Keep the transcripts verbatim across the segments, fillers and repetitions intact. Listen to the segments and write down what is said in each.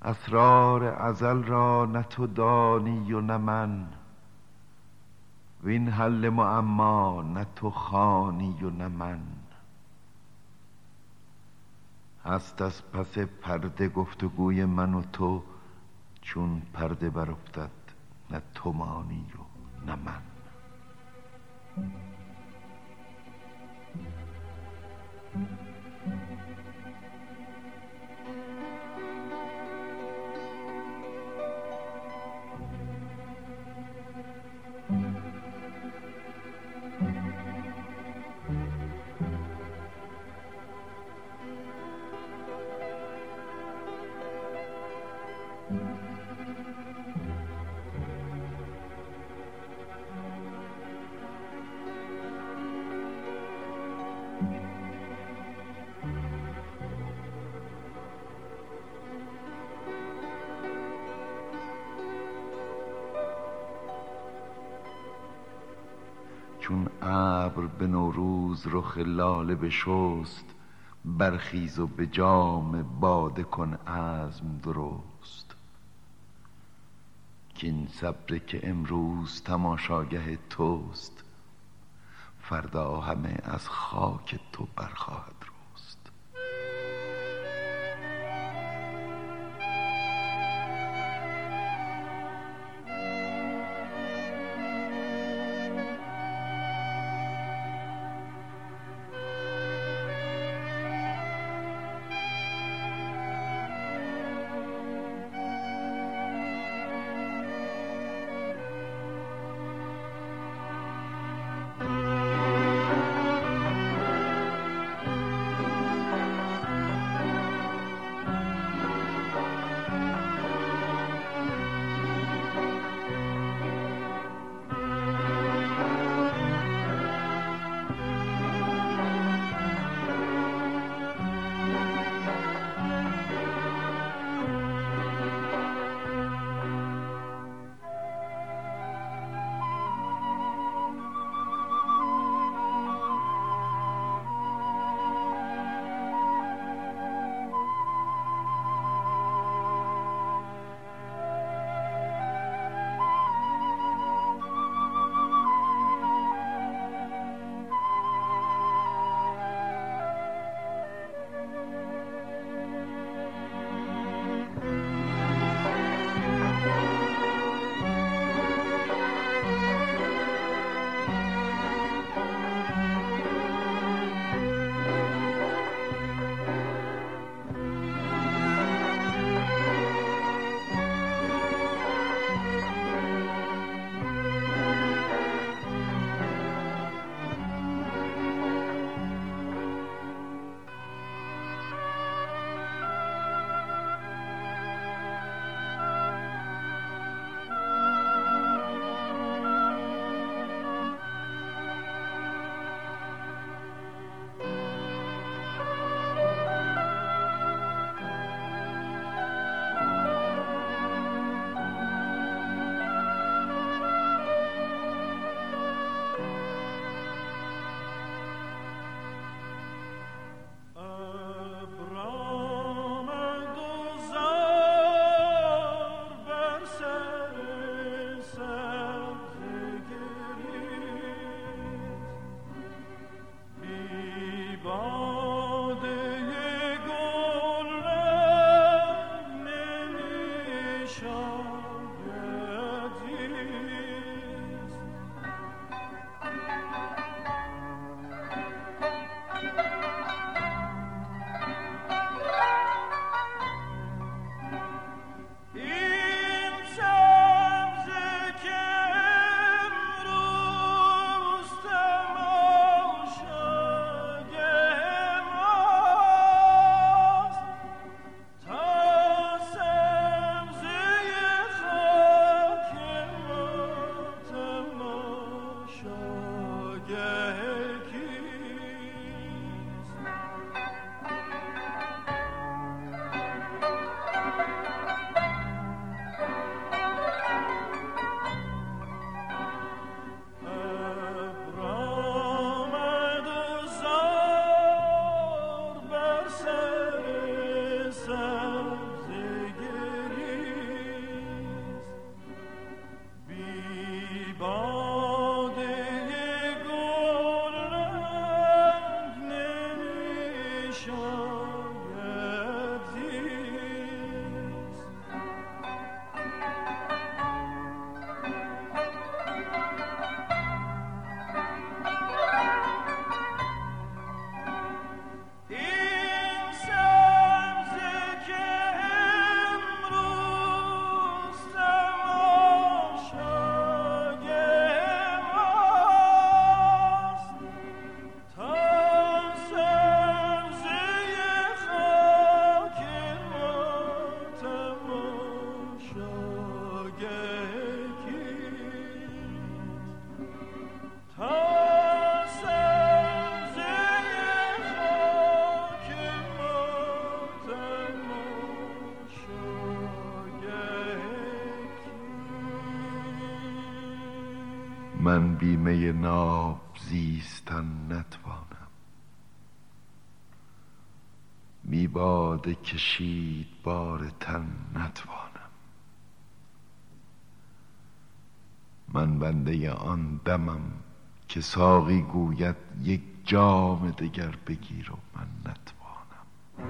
اسرار ازل را نه تو دانی و نه من، وین حل معما نه تو خوانی و نه من. هست از پس پرده گفتگوی من و تو، چون پرده برافتد نه تو مانی و نه من. چون ابر به نوروز رخ لاله بشست، برخیز و به جام باده کن عزم درست. کاین صبر که امروز تماشاگه توست، فردا همه از خاک تو برخواهد رست. من بی می ناب زیستن نتوانم، بی باده کشید بار تن نتوانم. من بنده آن دمم که ساقی گوید یک جام دگر بگیر و من نتوانم.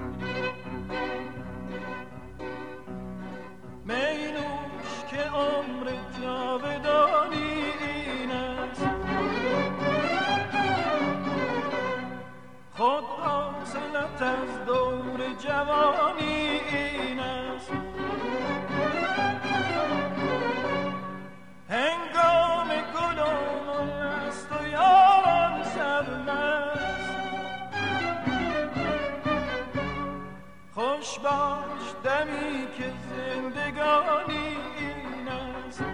می نوش که عمر جاودانی این است، خود حاصلت از دور جوانی این است. هنگام گل و مل است و یاران سرمست، خوش باش دمی که زندگانی این است.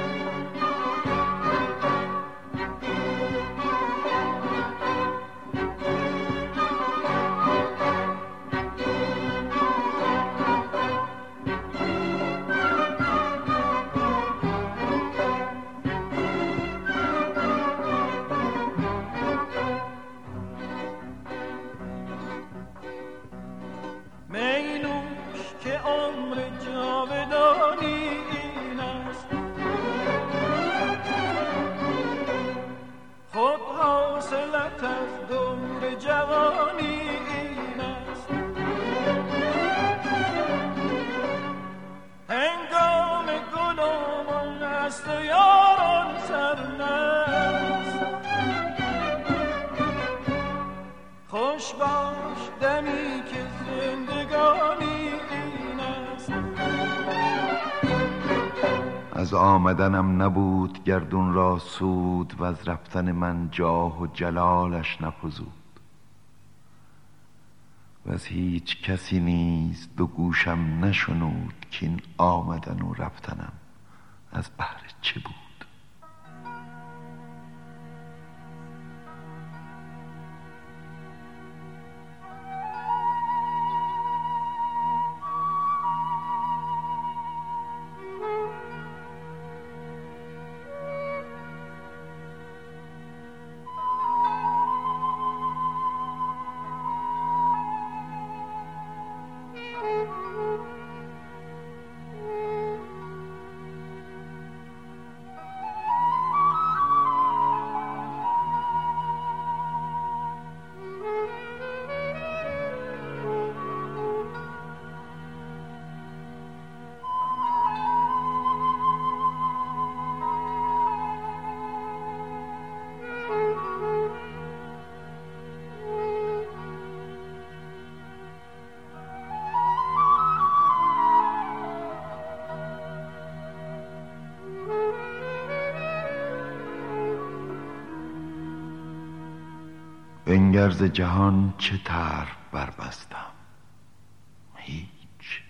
می نوش که عمر جاودانی این است، خود حاصلت از دور جوانی این است. هنگام گل و مل است و یاران سرمست، خوش باش دمی که زندگانی این است. از آمدنم نبود گردون را سود، و از رفتن من جاه و جلالش نفزود. و از هیچ کسی نیز دو گوشم نشنود که این آمدن و رفتنم از بهر چه بود. بنگر ز جهان چه طرف بربستم، هیچ.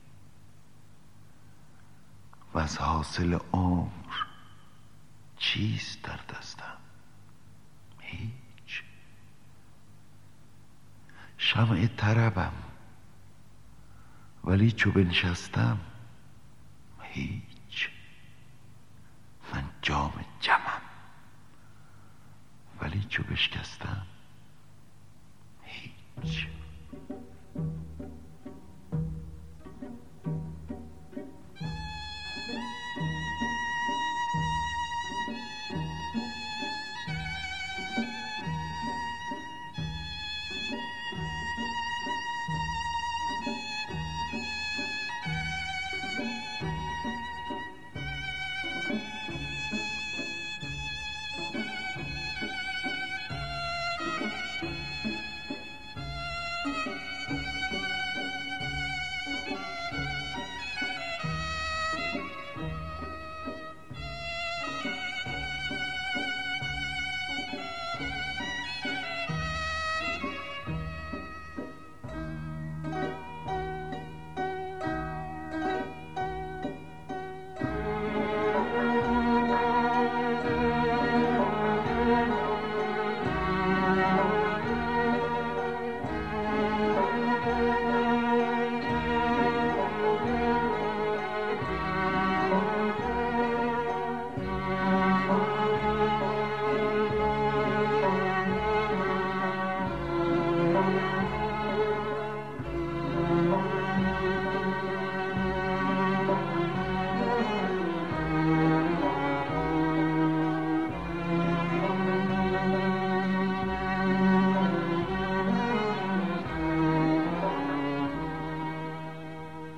وز حاصل عمر چیست در دستم، هیچ. شمع طربم ولی چو بنشستم، هیچ. من جام جمم ولی چو بشکستم، هیچ.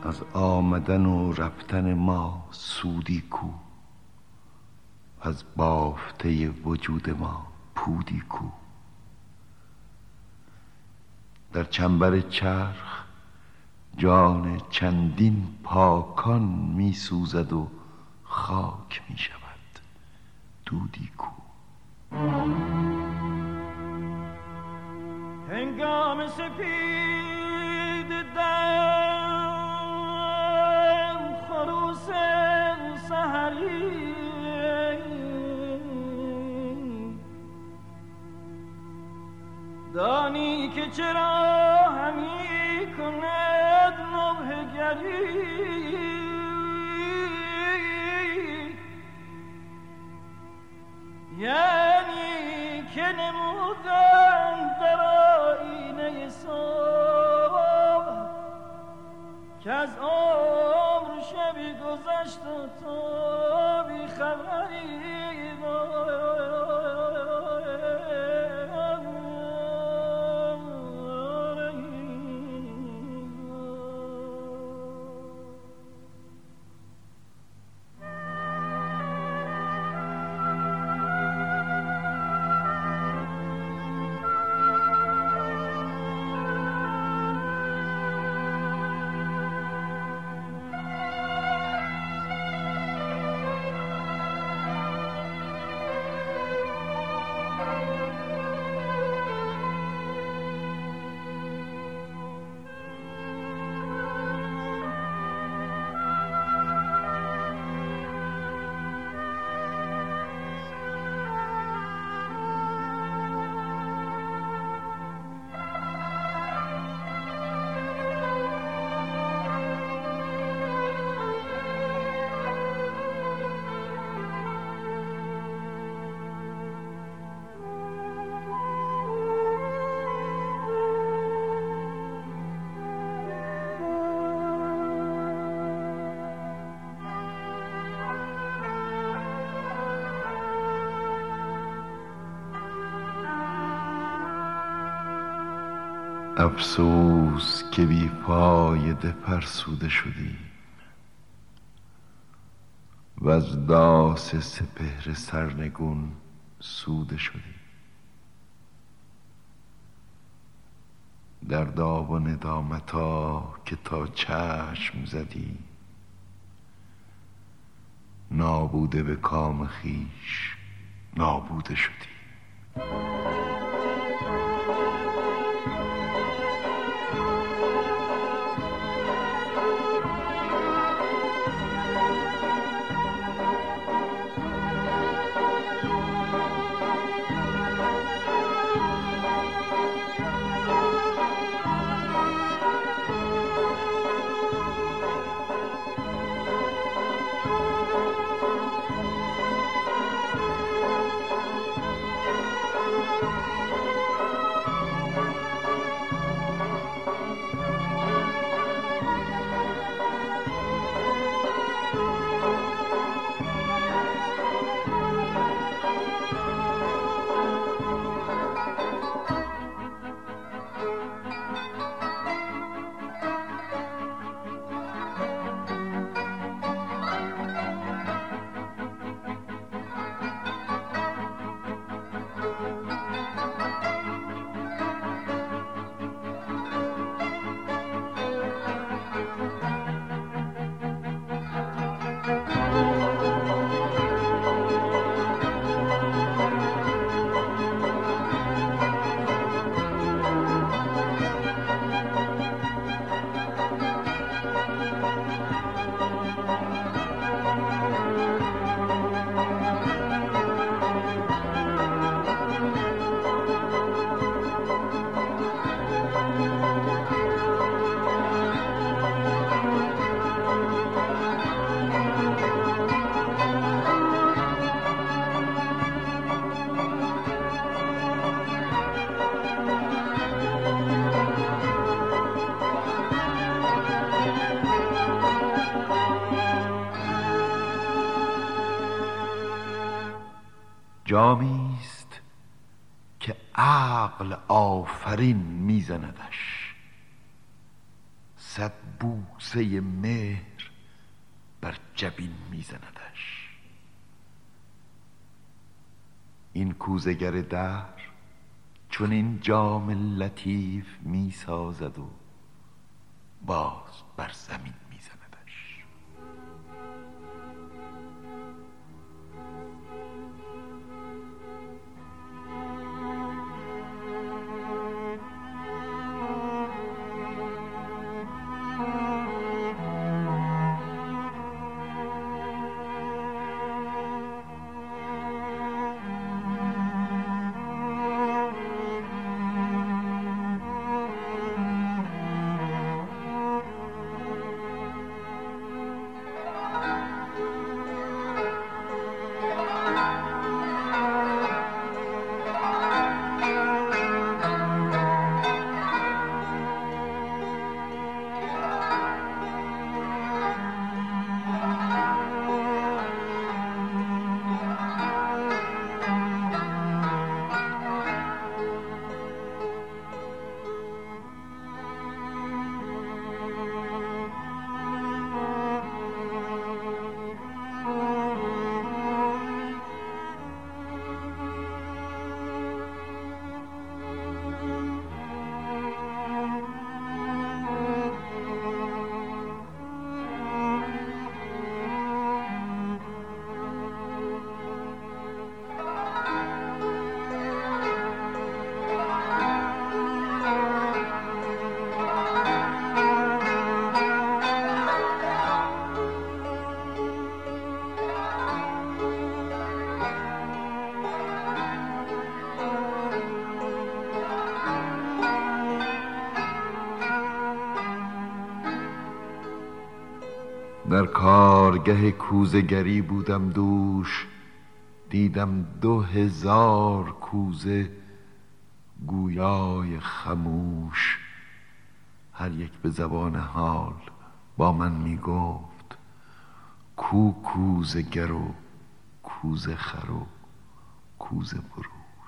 از آمدن و رفتن ما سودی کو؟ از بافته وجود ما پودی کو؟ در چنبر چرخ جان چندین پاکان می سوزد و خاک می شود دودی کو؟ هنگام سپید دم خروس سحری دانی که چرا همی کند نوحه گری یعنی که نمودن در آینه صبح که از عمر شبی گذشت و تو بی خبری افسوس که بی فایده فرسوده شدیم و از داس سپهر سرنگون سوده شدیم. دردا و ندامتا که تا چشم زدیم نابوده به کام خویش نابوده شدیم. جامی است که عقل آفرین میزندش، صد بوسه مهر بر جبین میزندش. این کوزه گر دهر چون این جام لطیف میسازد و باز بر زمین میزندش. در کارگه کوزه‌گری بودم دوش، دیدم دو هزار کوزه گویای خموش. هر یک به زبان حال با من می گفت کو کوزه گر و کوزه خر و کوزه فروش.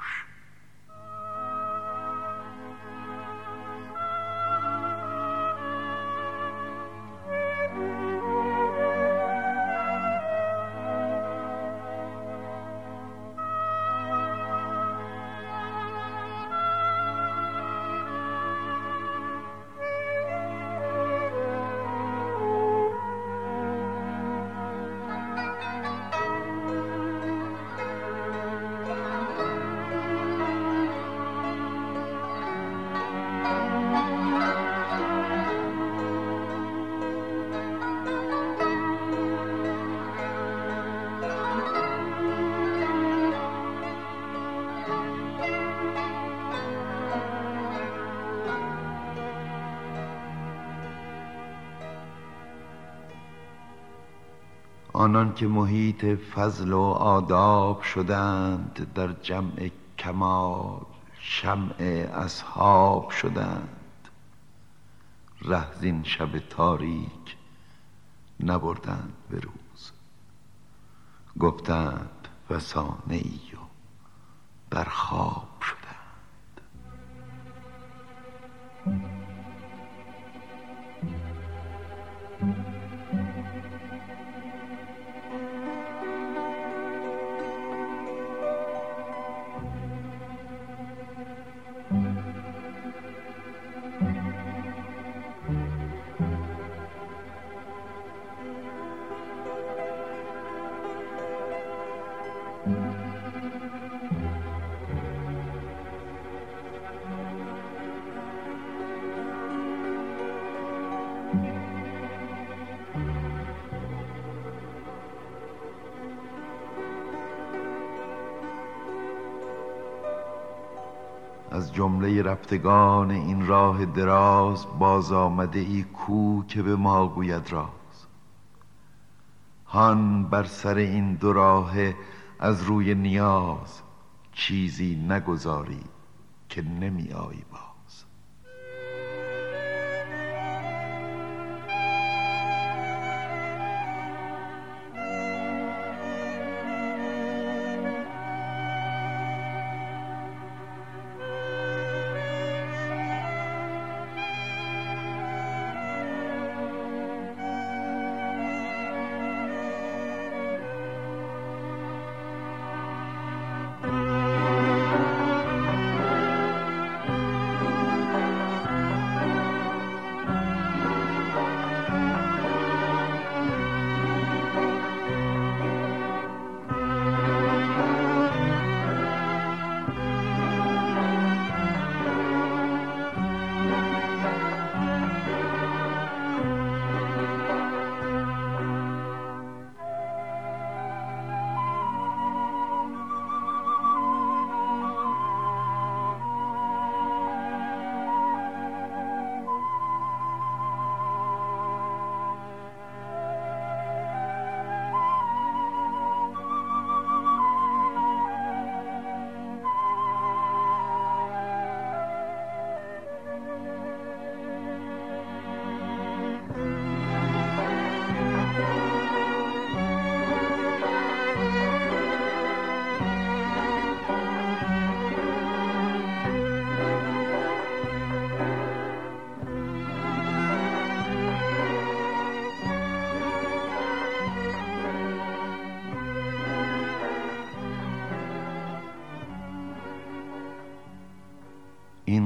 آنان که محیط فضل و آداب شدند، در جمع کمال شمع اصحاب شدند. ره زین شب تاریک نبردند به روز، گفتند فسانه ای و در خواب شدند. از جمله رفتگان این راه دراز باز آمده ای کو که به ما گوید راز. هان بر سر این دو راه از روی نیاز، چیزی نگذاری که نمی آیی باز.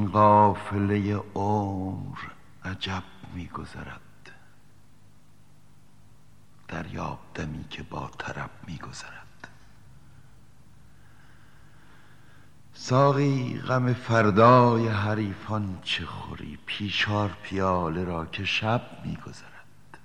این قافله عمر عجب می‌گذرد، دریاب دمی که با طرب می‌گذرد. ساقی غم فردای حریفان چه خوری، پیشار پیاله را که شب می‌گذرد.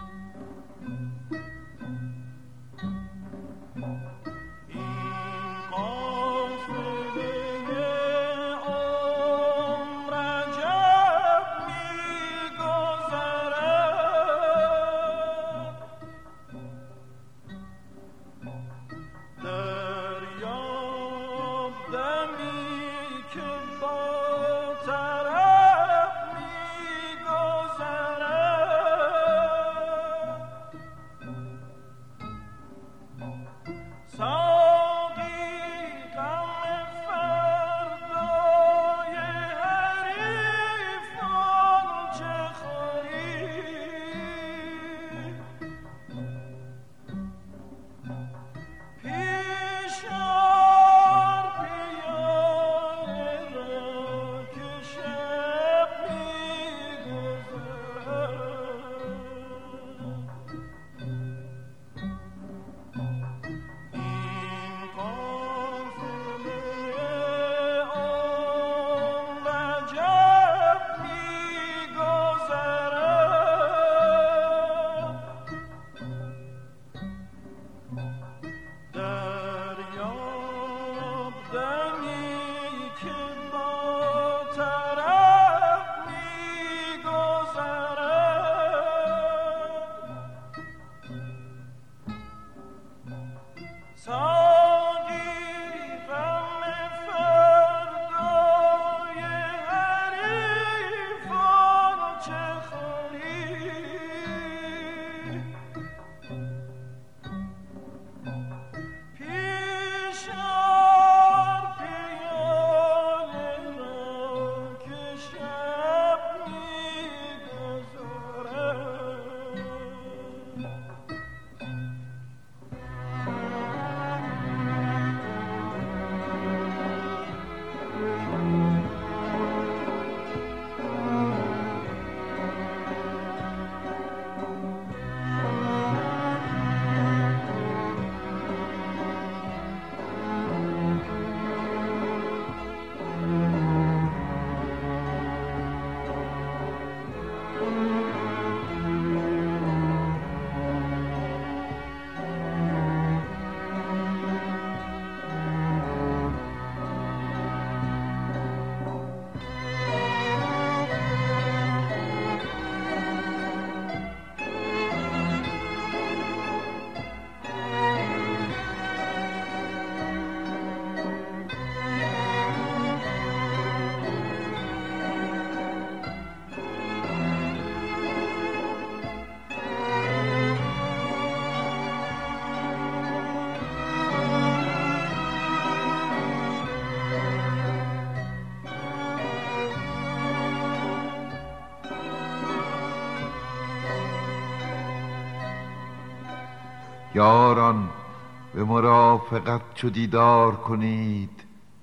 یاران به مرافقت چو دیدار کنید،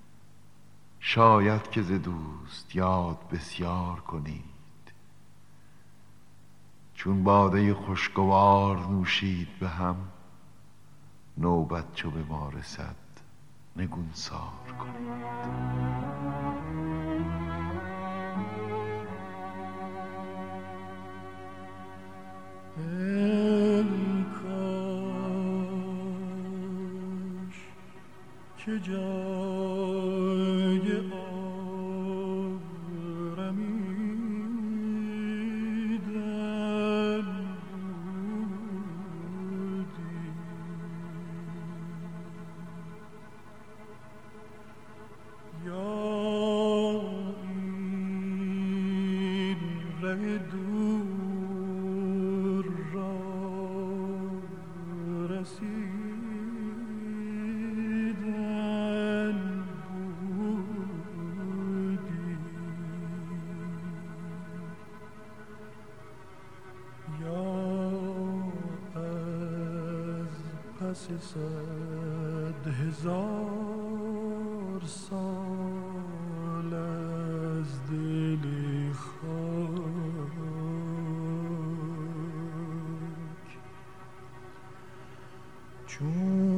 شاید که ز دوست یاد بسیار کنید. چون باده خوشگوار نوشید به هم، نوبت چو به ما رسد نگونسار کنید. که جای آرمیدن بودی، یا این ره دور را رسید صد هزار سال از دل خاک چون